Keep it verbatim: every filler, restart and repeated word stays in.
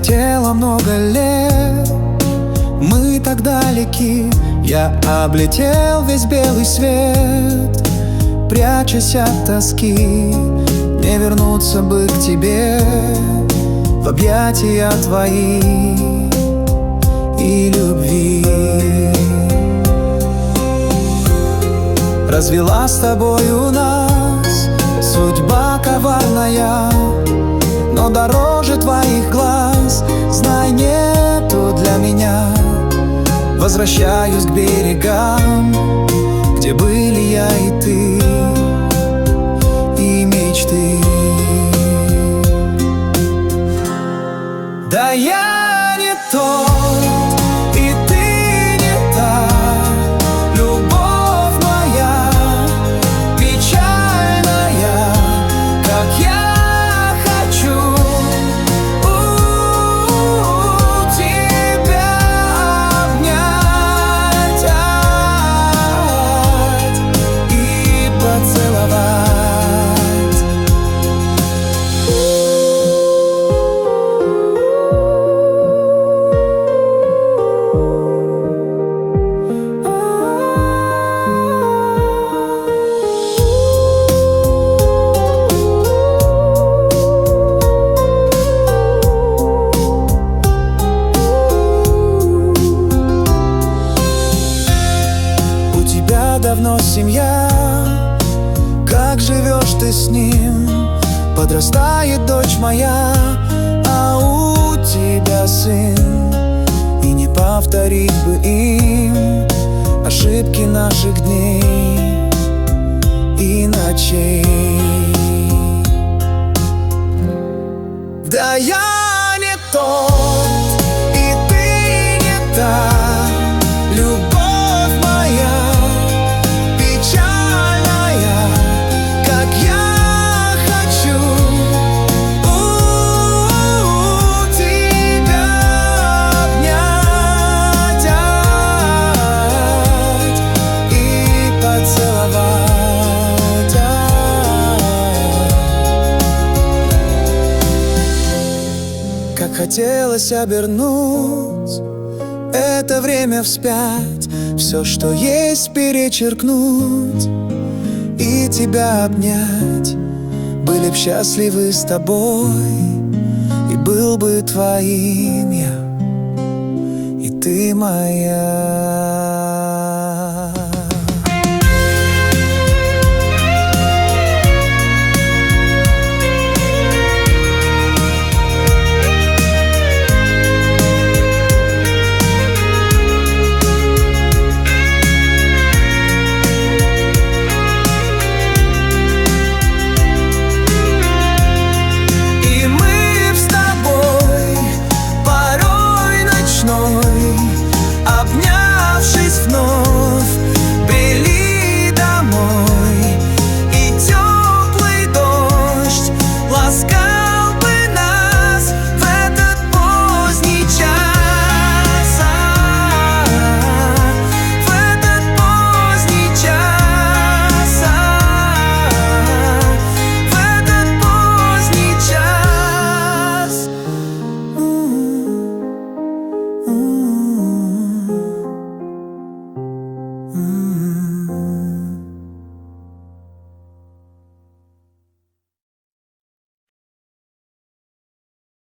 пролетело много лет, мы так далеки. Я облетел весь белый свет, прячась от тоски. Не вернуться бы к тебе в объятия твои и любви. Развела с тобою нас судьба коварная, но дороже твоих глаз, знай, нету для меня. Возвращаюсь к берегам, где были я и ты, и мечты. Да я не тот, и ты не та, любовь моя печальная, как я хочу у тебя обнять и поцеловать. Давно семья, как живешь ты с ним? Подрастает дочь моя, а у тебя сын. И не повторить бы им ошибки наших дней и ночей. Да я не тот, и ты не та, любовь хотелось обернуть это время вспять, все, что есть, перечеркнуть и тебя обнять. Были б счастливы с тобой, и был бы твоим я, и ты моя.